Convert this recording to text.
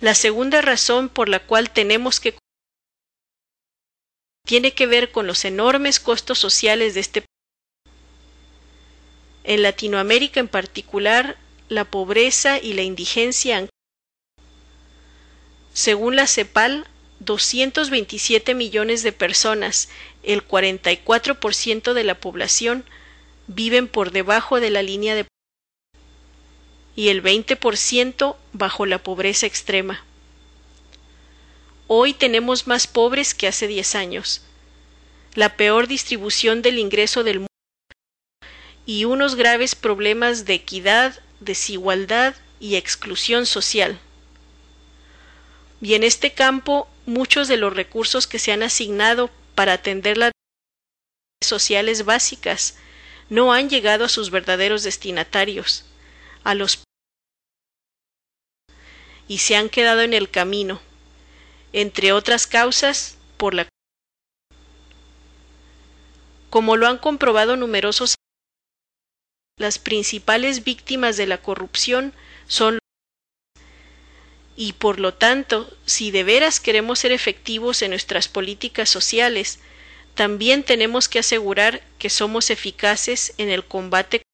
La segunda razón por la cual tenemos que tiene que ver con los enormes costos sociales de este país. En Latinoamérica en particular, la pobreza y la indigencia han según la CEPAL, 227 millones de personas, el 44% de la población, viven por debajo de la línea de pobreza y el 20% bajo la pobreza extrema. Hoy tenemos más pobres que hace 10 años, la peor distribución del ingreso del mundo y unos graves problemas de equidad, desigualdad y exclusión social. Y en este campo, muchos de los recursos que se han asignado para atender las necesidades sociales básicas no han llegado a sus verdaderos destinatarios, a los y se han quedado en el camino, entre otras causas, por la como lo han comprobado numerosos, las principales víctimas de la corrupción son y por lo tanto, si de veras queremos ser efectivos en nuestras políticas sociales, también tenemos que asegurar que somos eficaces en el combate